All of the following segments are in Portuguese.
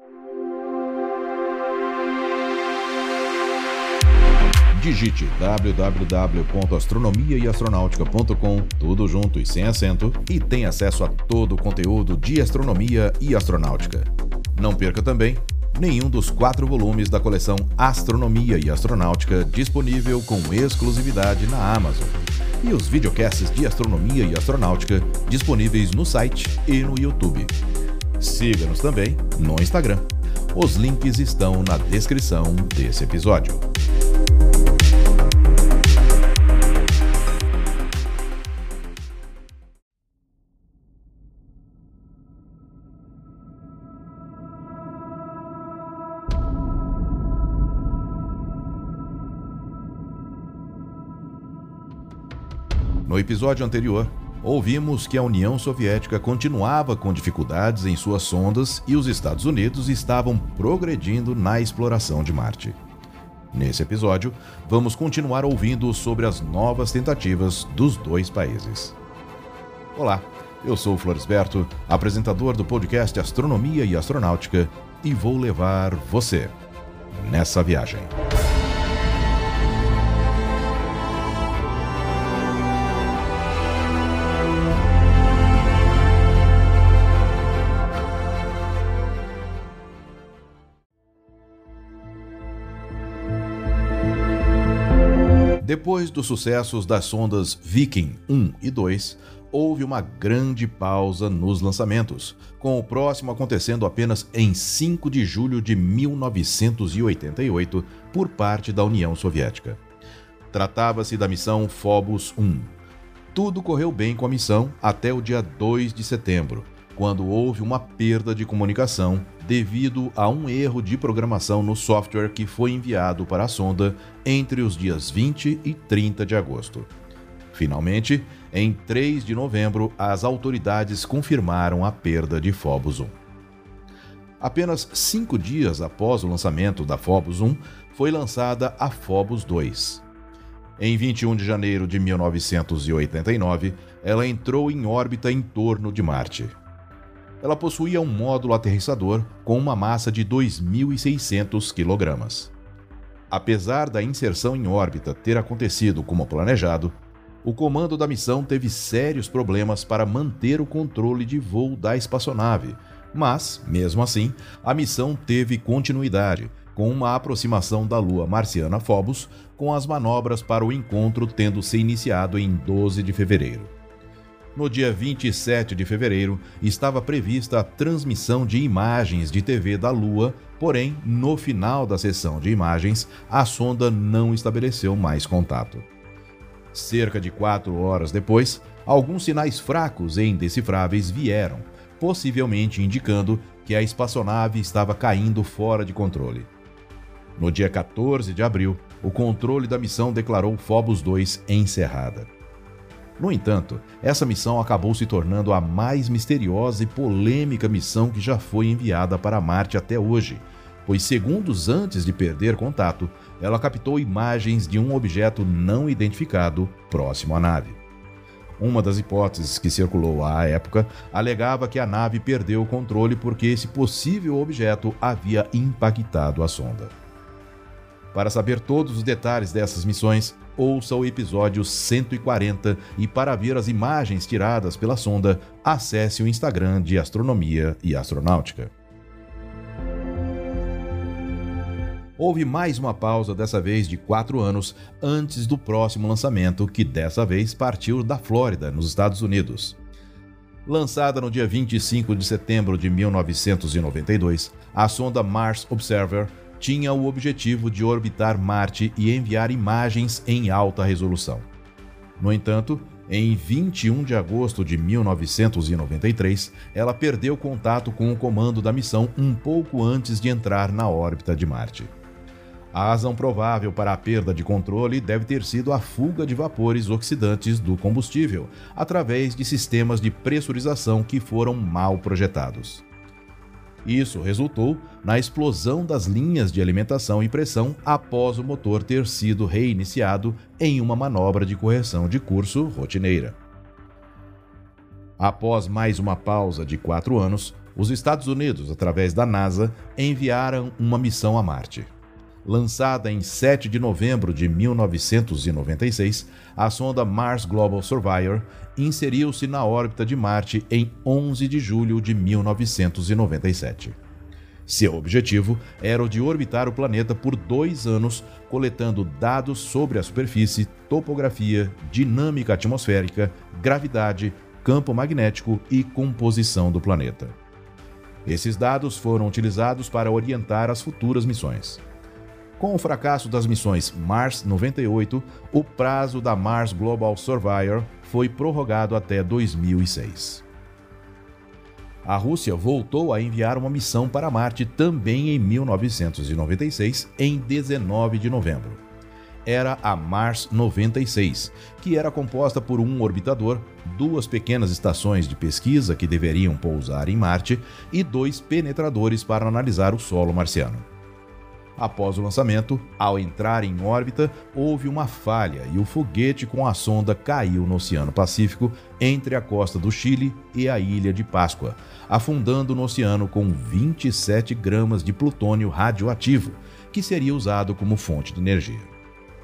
Digite www.astronomiaeastronautica.com, tudo junto e sem acento, e tenha acesso a todo o conteúdo de astronomia e astronáutica. Não perca também nenhum dos 4 volumes da coleção Astronomia e Astronáutica, disponível com exclusividade na Amazon, e os videocasts de astronomia e astronáutica disponíveis no site e no YouTube. Siga-nos também no Instagram. Os links estão na descrição desse episódio. No episódio anterior, ouvimos que a União Soviética continuava com dificuldades em suas sondas e os Estados Unidos estavam progredindo na exploração de Marte. Nesse episódio, vamos continuar ouvindo sobre as novas tentativas dos 2 países. Olá, eu sou o Floresberto, apresentador do podcast Astronomia e Astronáutica, e vou levar você nessa viagem. Depois dos sucessos das sondas Viking 1 e 2, houve uma grande pausa nos lançamentos, com o próximo acontecendo apenas em 5 de julho de 1988 por parte da União Soviética. Tratava-se da missão Phobos 1. Tudo correu bem com a missão até o dia 2 de setembro, quando houve uma perda de comunicação devido a um erro de programação no software que foi enviado para a sonda entre os dias 20 e 30 de agosto. Finalmente, em 3 de novembro, as autoridades confirmaram a perda de Phobos 1. Apenas 5 dias após o lançamento da Phobos 1, foi lançada a Phobos 2. Em 21 de janeiro de 1989, ela entrou em órbita em torno de Marte. Ela possuía um módulo aterrissador com uma massa de 2.600 kg. Apesar da inserção em órbita ter acontecido como planejado, o comando da missão teve sérios problemas para manter o controle de voo da espaçonave, mas, mesmo assim, a missão teve continuidade, com uma aproximação da Lua marciana Phobos, com as manobras para o encontro tendo se iniciado em 12 de fevereiro. No dia 27 de fevereiro, estava prevista a transmissão de imagens de TV da Lua, porém, no final da sessão de imagens, a sonda não estabeleceu mais contato. Cerca de 4 horas depois, alguns sinais fracos e indecifráveis vieram, possivelmente indicando que a espaçonave estava caindo fora de controle. No dia 14 de abril, o controle da missão declarou Phobos 2 encerrada. No entanto, essa missão acabou se tornando a mais misteriosa e polêmica missão que já foi enviada para Marte até hoje, pois segundos antes de perder contato, ela captou imagens de um objeto não identificado próximo à nave. Uma das hipóteses que circulou à época alegava que a nave perdeu o controle porque esse possível objeto havia impactado a sonda. Para saber todos os detalhes dessas missões, ouça o episódio 140 e para ver as imagens tiradas pela sonda, acesse o Instagram de Astronomia e Astronáutica. Houve mais uma pausa, dessa vez de 4 anos, antes do próximo lançamento, que dessa vez partiu da Flórida, nos Estados Unidos. Lançada no dia 25 de setembro de 1992, a sonda Mars Observer tinha o objetivo de orbitar Marte e enviar imagens em alta resolução. No entanto, em 21 de agosto de 1993, ela perdeu contato com o comando da missão um pouco antes de entrar na órbita de Marte. A razão provável para a perda de controle deve ter sido a fuga de vapores oxidantes do combustível, através de sistemas de pressurização que foram mal projetados. Isso resultou na explosão das linhas de alimentação e pressão após o motor ter sido reiniciado em uma manobra de correção de curso rotineira. Após mais uma pausa de 4 anos, Os Estados Unidos, através da NASA, enviaram uma missão a Marte. Lançada em 7 de novembro de 1996, a sonda Mars Global Surveyor inseriu-se na órbita de Marte em 11 de julho de 1997. Seu objetivo era o de orbitar o planeta por 2 anos, coletando dados sobre a superfície, topografia, dinâmica atmosférica, gravidade, campo magnético e composição do planeta. Esses dados foram utilizados para orientar as futuras missões. Com o fracasso das missões Mars 98, o prazo da Mars Global Surveyor foi prorrogado até 2006. A Rússia voltou a enviar uma missão para Marte também em 1996, em 19 de novembro. Era a Mars 96, que era composta por um orbitador, 2 pequenas estações de pesquisa que deveriam pousar em Marte e 2 penetradores para analisar o solo marciano. Após o lançamento, ao entrar em órbita, houve uma falha e o foguete com a sonda caiu no Oceano Pacífico entre a costa do Chile e a Ilha de Páscoa, afundando no oceano com 27 gramas de plutônio radioativo, que seria usado como fonte de energia.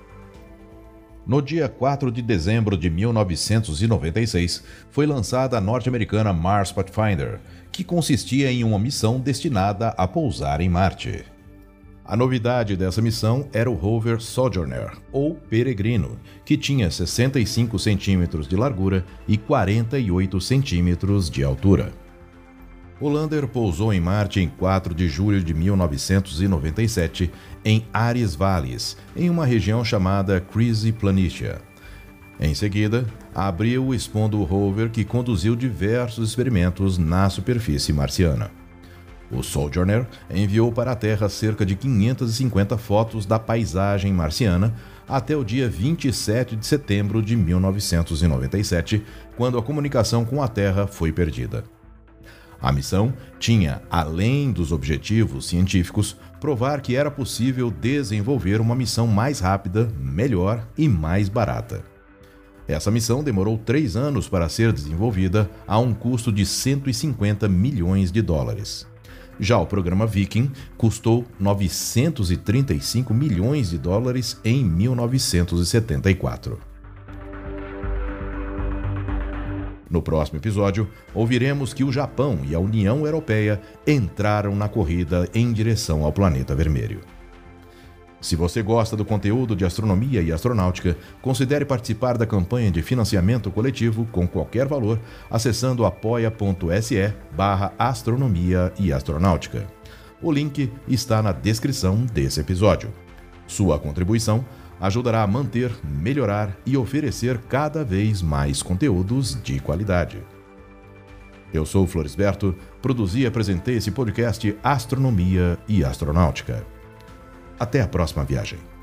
No dia 4 de dezembro de 1996, foi lançada a norte-americana Mars Pathfinder, que consistia em uma missão destinada a pousar em Marte. A novidade dessa missão era o rover Sojourner, ou Peregrino, que tinha 65 centímetros de largura e 48 centímetros de altura. O lander pousou em Marte em 4 de julho de 1997, em Ares Vallis, em uma região chamada Chrysi Planitia. Em seguida, abriu expondo o rover que conduziu diversos experimentos na superfície marciana. O Sojourner enviou para a Terra cerca de 550 fotos da paisagem marciana até o dia 27 de setembro de 1997, quando a comunicação com a Terra foi perdida. A missão tinha, além dos objetivos científicos, provar que era possível desenvolver uma missão mais rápida, melhor e mais barata. Essa missão demorou 3 anos para ser desenvolvida a um custo de 150 milhões de dólares. Já o programa Viking custou 935 milhões de dólares em 1974. No próximo episódio, ouviremos que o Japão e a União Europeia entraram na corrida em direção ao planeta vermelho. Se você gosta do conteúdo de astronomia e astronáutica, considere participar da campanha de financiamento coletivo com qualquer valor, acessando apoia.se/astronomia e astronáutica. O link está na descrição desse episódio. Sua contribuição ajudará a manter, melhorar e oferecer cada vez mais conteúdos de qualidade. Eu sou Florisberto, produzi e apresentei esse podcast Astronomia e Astronáutica. Até a próxima viagem.